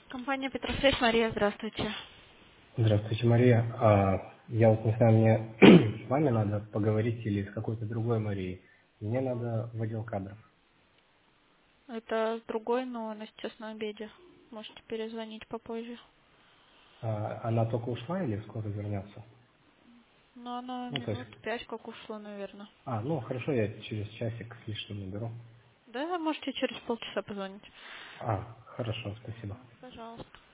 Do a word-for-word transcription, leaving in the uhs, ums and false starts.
Компания Петросвязь, Мария, здравствуйте. Здравствуйте, Мария. А, я вот не знаю, мне с вами надо поговорить или с какой-то другой Марией. Мне надо в отдел кадров. Это другой, но она сейчас на обеде. Можете перезвонить попозже. А, она только ушла или скоро вернется? Но она Ну, то есть, минут пять как ушла, наверное. а, ну, хорошо, я через часик с лишним наберу. Да, можете через полчаса позвонить. А, хорошо, спасибо. Пожалуйста.